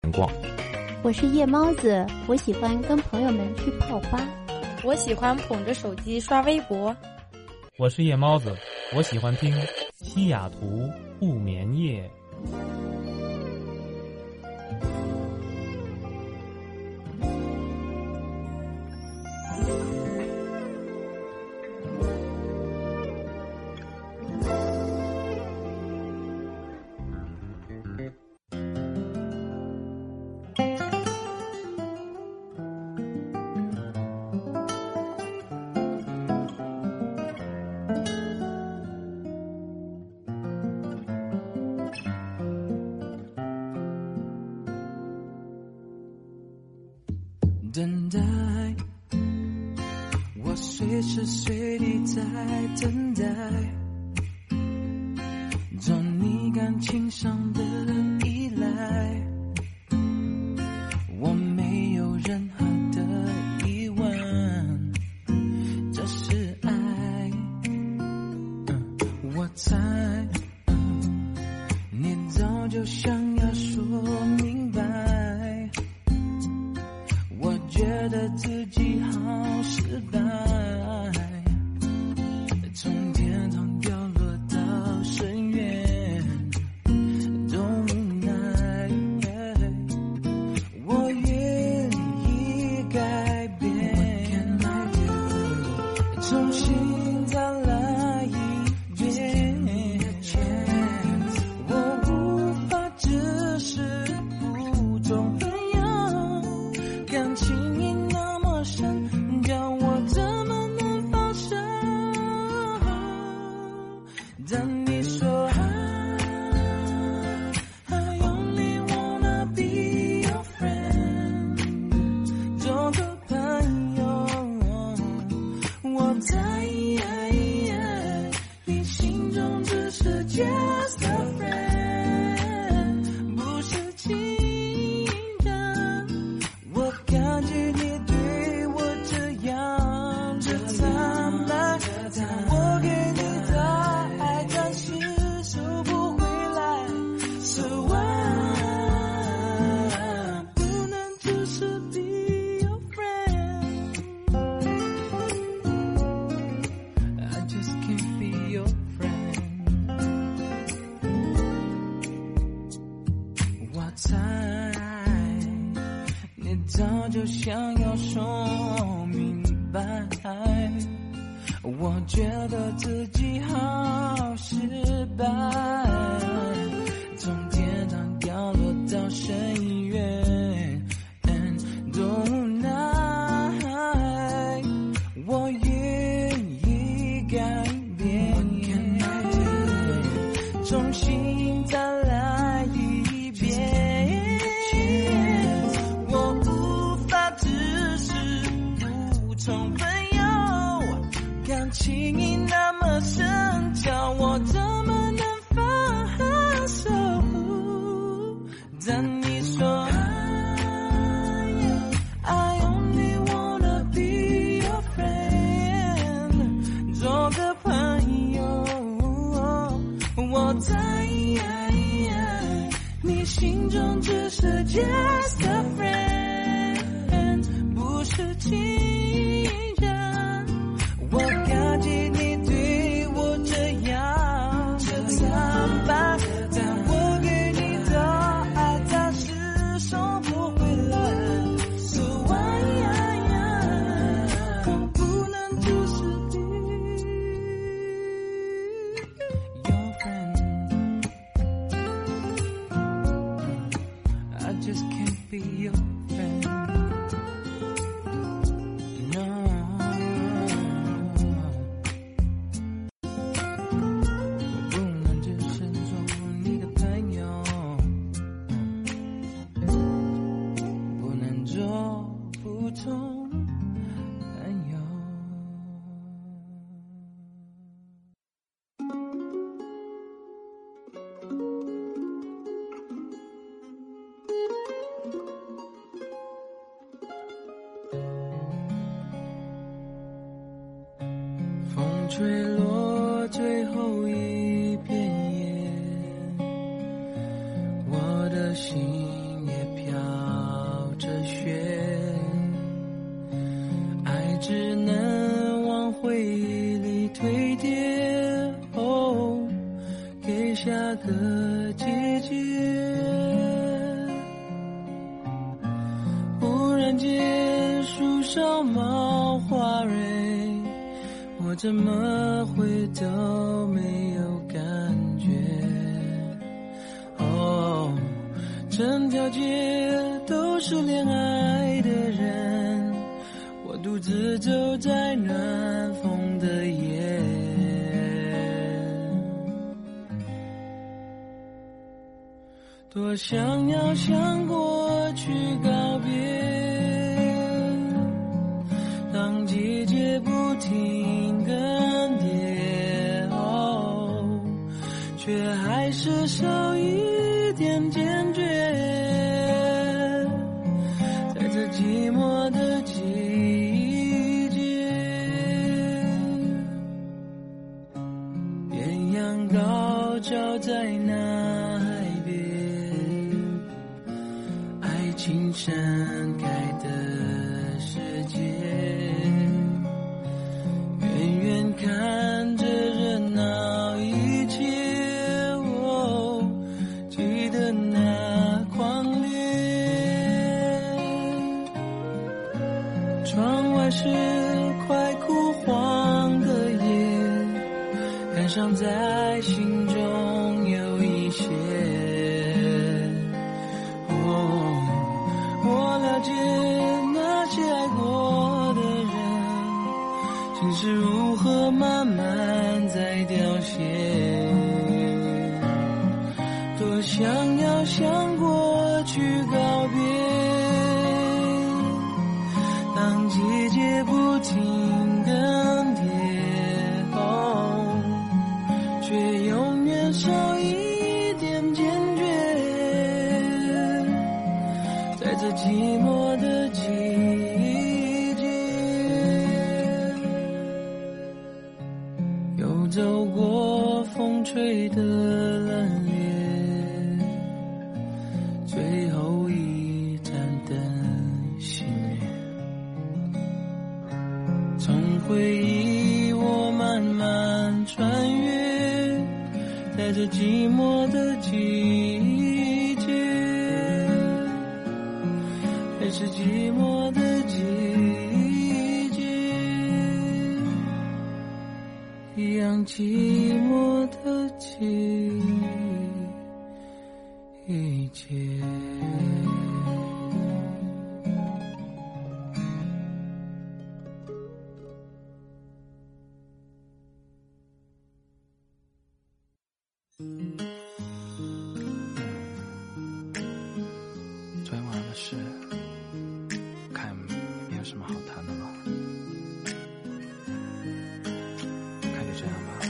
情况。 我是夜猫子，我喜欢跟朋友们去泡吧。 我喜欢捧着手机刷微博。 我是夜猫子，我喜欢听西雅图不眠夜。 等待，我随时随地在等待，做你感情上的依赖，我没有任何的疑问，这是爱。我猜，你早就想要说明白，我觉得自己好失败，从天堂掉落到深渊，都无奈。我愿意改变，重新再来一遍。我无法只是普通朋友，感情已那么深，叫我怎么能放手？当你说 I only wanna be your friend， 做个朋友，我在你心中只是 just a friend， 不是情人。我感激你对我这样的坦白，我给你的爱暂时收不回来，是我不能只是 be your friend， I just can't be your friend。 我猜你早就想要说明白，我觉得自己好失败，从天堂掉落到深渊，都无奈。我愿意改变，重新再来一遍。我无法只是普通朋友，感情已那么深，叫我怎么能放手？当你说 I only wanna be your friend， 做个朋友，我在你心中只是 just a friend， 不是情人。我感激你对我这样的坦白，但我给你的爱暂时收不回来，所以我不能只是 be your friend， I just can't be your friend。No， 我不能只是做你的朋友，不能做普通朋友。风吹落最后一片叶，我的心也飘见树梢冒花蕊，我怎么会都没有感觉？哦，整条街都是恋爱的人，我独自走在暖风的夜。多想要向过去告别，当季节不停更迭，哦，却还是少一点坚决。在这寂寞的季节，艳阳高照在那海边，爱情盛开的世界，远远看着热闹一切，哦，记得那狂烈。窗外是快枯黄的叶，感伤在心中有一些。我了解那些爱过的人，心是如何慢慢在凋谢。多想要向过去告别，当季节不停更迭，哦，却永远少一点坚决。在这寂寞的季节，又走过风吹的冷冽，最后一盏灯熄灭。从回忆我慢慢穿越，在这寂寞的季节，还是寂寞的季节，一样寂寞的季节。 昨天晚上的事，看没有什么好谈的了，看就这样吧。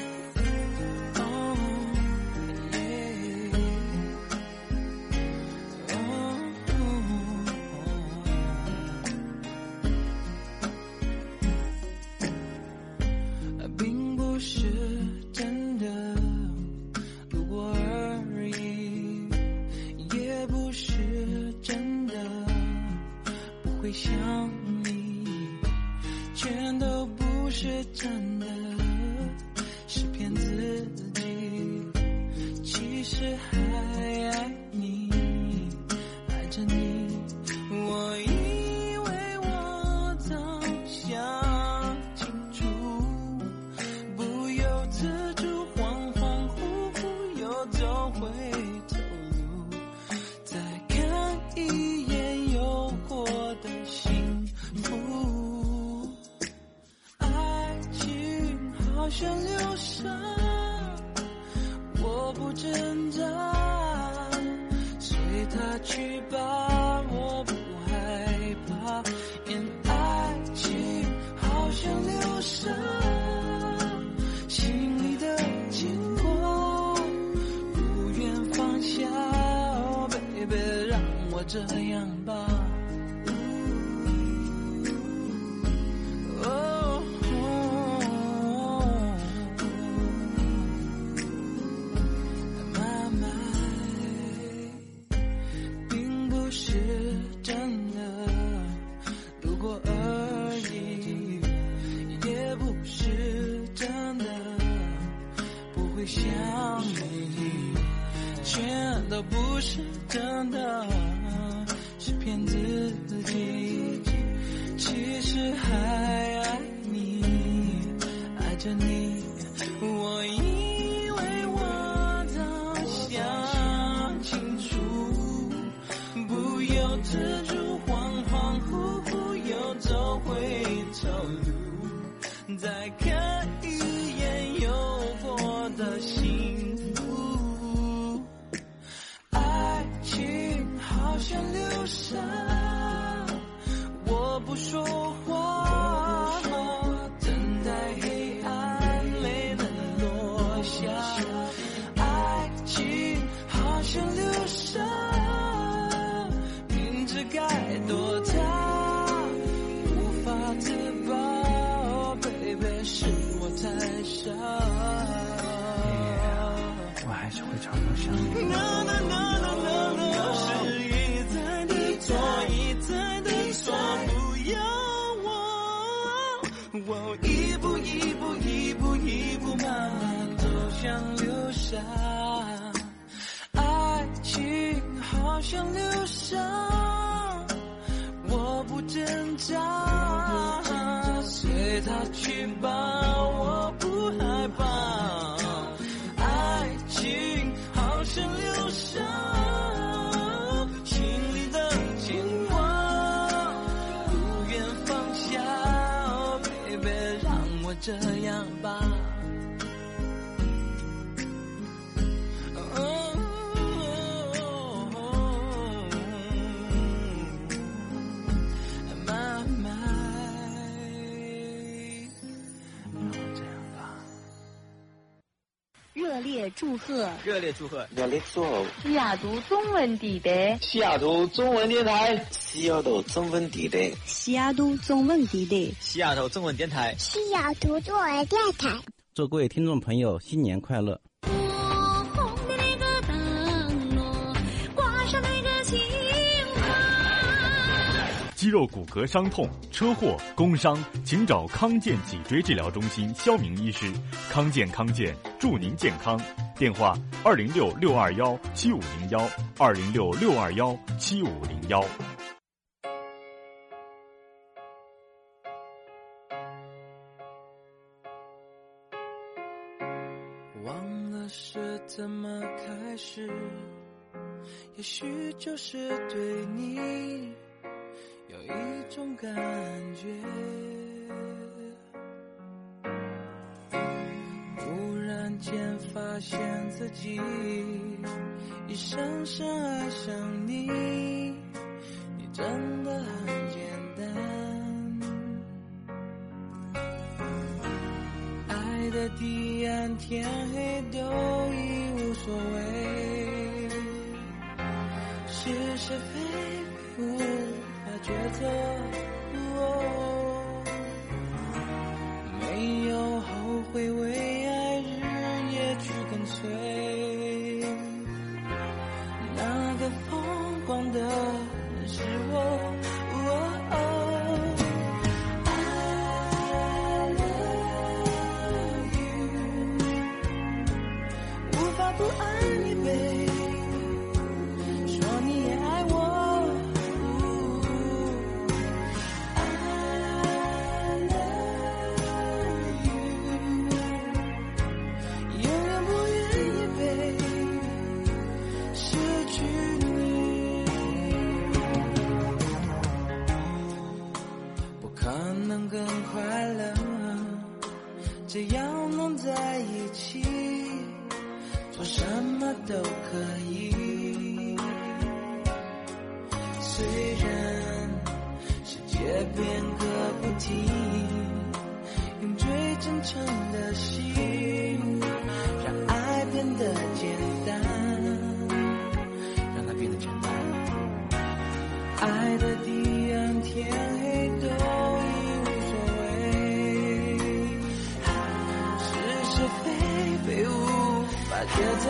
并不是真的路过而已，也不是真的不会想你，全都不是真的，是骗自己，其实还爱你，爱着你。我以为我早想清楚，不由自主恍恍惚惚又走回头路，再看一眼有过的幸福。爱情好像流沙，我不挣扎，随它去吧，我不害怕。因爱情好像流沙，心里的牵挂不愿放下。Oh baby， 让我这样吧。妈妈，并不是真的路过而已，也不是真的不会想你，全都不是真的， 欺骗自己，其实还爱你，爱着你。我以为我都想清楚，不由自主恍恍惚惚又走回头路，再看一眼有过的幸福。爱情好像流沙，我不说话，等待黑暗泪能落下。爱情好像流沙，明知该躲它，无法自拔。Baby， 是我太傻。 我还是会常常想你。 是一再的错，一再的错，不要我一步一步一步一步慢慢走向流沙。爱情好像流沙，我不挣扎，随它去吧，我不害怕。爱情好像流沙，心里的牵挂不愿放下。Baby， 让我这样吧。 热烈祝贺！ 热烈祝贺！ 热烈祝贺！ 西雅图中文地带， 西雅图中文电台，西雅图中文地带， 西雅图中文地带， 西雅图中文电台， 西雅图中文电台。 祝各位听众朋友新年快乐！ 肌肉骨骼伤痛、车祸、工伤，请找康健脊椎治疗中心肖明医师。康健祝您健康。电话206-621-7501，206-621-7501。 忘了是怎么开始，也许就是对你有一种感觉，忽然间发现自己已深深爱上你，你真的很简单。爱的地暗天黑都已无所谓，是是非无抉择，没有后悔，为爱日夜去跟随，那个疯狂的是我。I love you， 无法不爱你，baby， 说你也爱我。更快乐，只要能在一起，做什么都可以。虽然世界变个不停，用最真诚的心，让爱变得简单，让它变得简单。爱的地暗天黑都非无法抉择，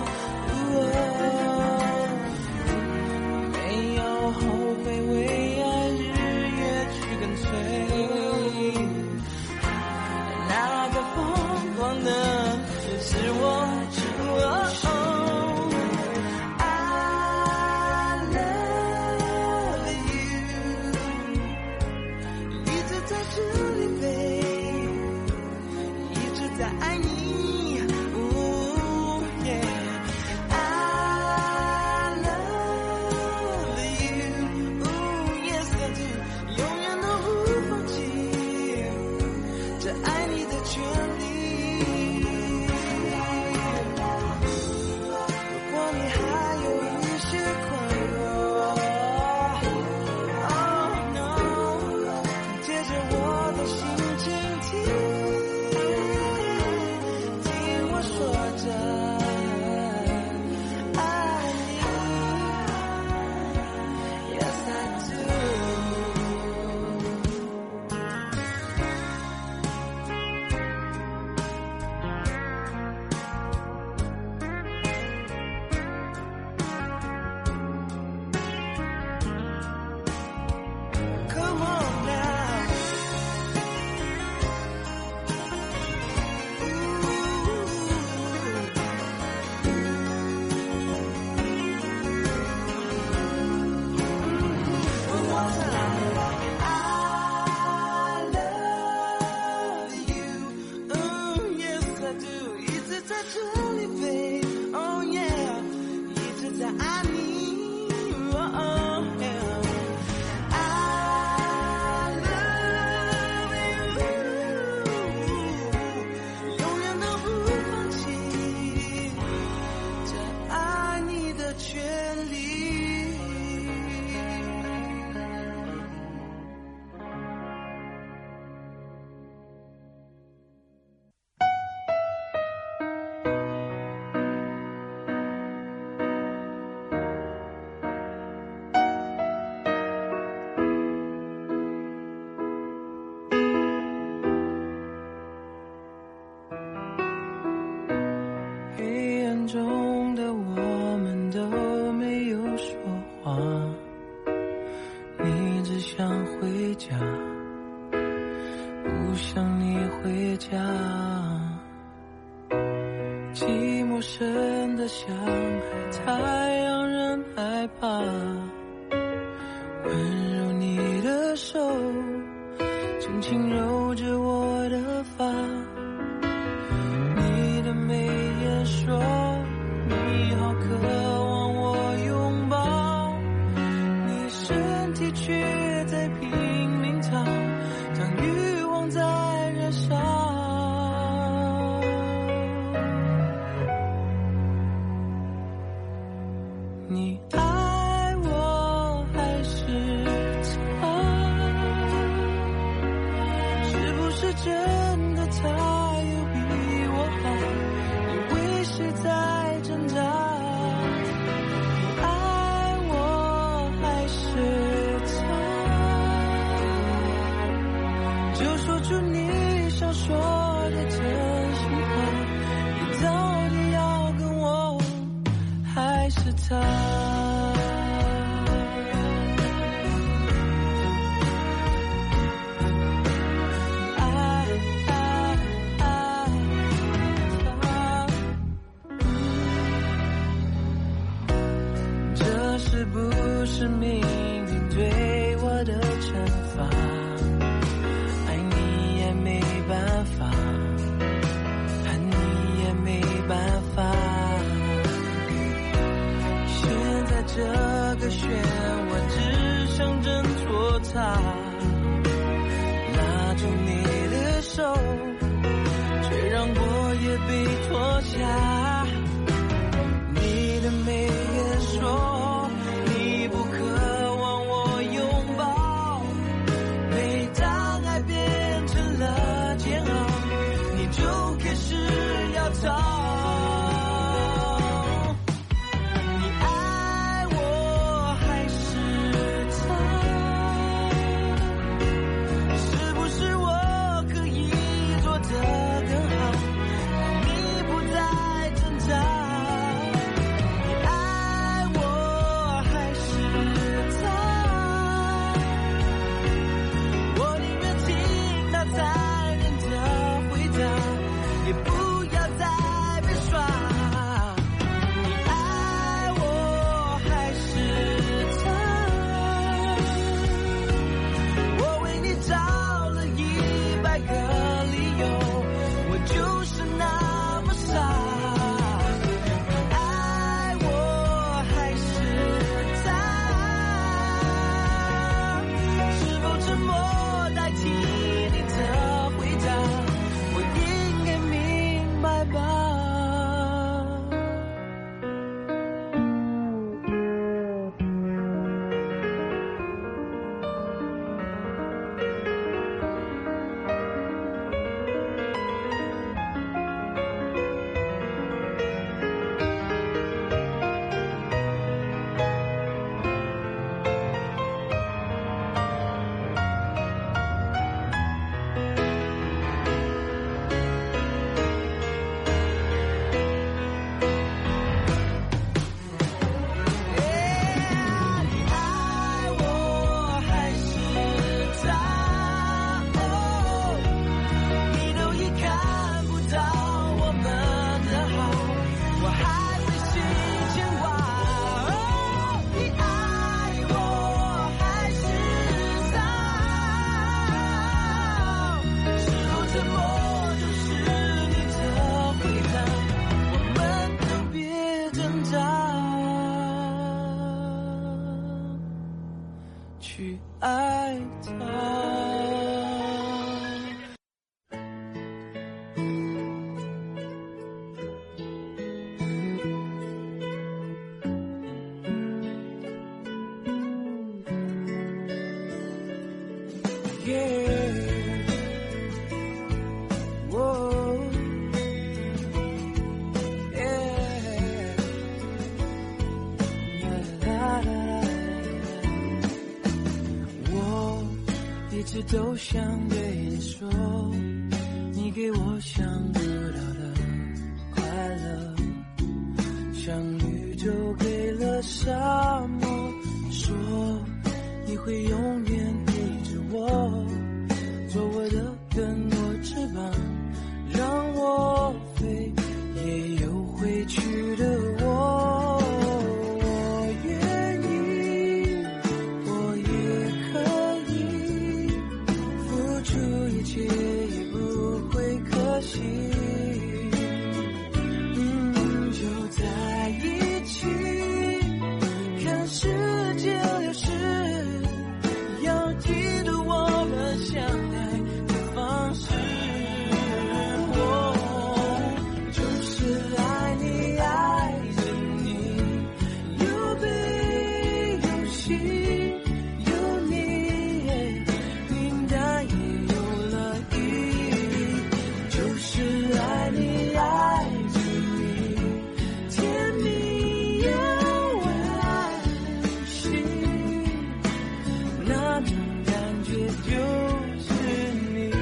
没有后悔，为爱日夜去跟随，那个疯狂的是我。I love 家，不想你回家。寂寞深得像海，太让人害怕。温柔你的手，轻轻揉着我的发。你的眉眼说，你好渴望我拥抱，你身体却在拼命逃，将欲望在燃烧。你爱我还是他？是不是真的他有比我好？你为谁在挣扎？你爱我还是他？就说出你想说的真心话，你到底要跟我还是他？是不是命运对我的惩罚？爱你也没办法，恨你也没办法。现在这个漩涡只想挣脱它，拉住你的手，却让我也被拖下。你的眉眼说，你不渴望我拥抱，每当爱变成了煎熬，你就开始要逃。你爱我还是他？是不是我可以做得更好，让你不再挣扎？也不要再被耍，你爱我还是他？我为你找了100个理由，我就是那么傻。你爱我还是他？是否沉默代替你的回答？拜拜。去爱他。一直都想对你说，你给我想不到的快乐，像宇宙给了沙漠，说你会永远陪着我。 就是你。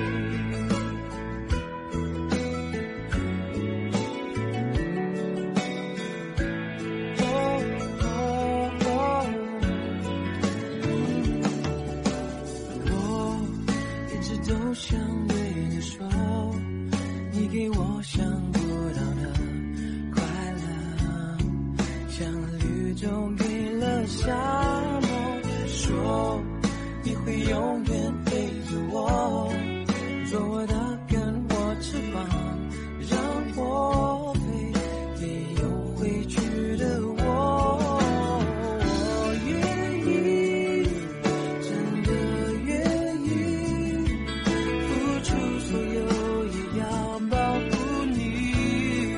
我一直都想对你说，你给我想不到的快乐，像绿洲给了沙漠，说你会永远陪着我，做我的跟我翅膀，让我飞，也有回去的我。我愿意，真的愿意，付出所有也要保护你。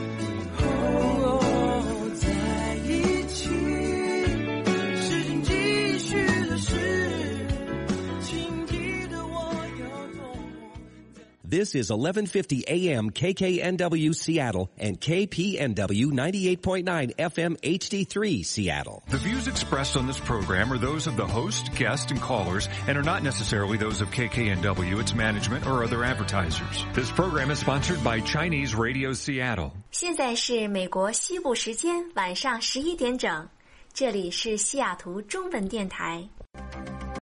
在一起，时间继续的事，请记得我有多么。 This is 1150 AM KKNW Seattle and KPNW 98.9 FM HD3 Seattle. The views expressed on this program are those of the host, guest, and callers and are not necessarily those of KKNW, its management, or other advertisers. This program is sponsored by Chinese Radio Seattle. 现在是美国西部时间晚上11点整，这里是西雅图中文电台。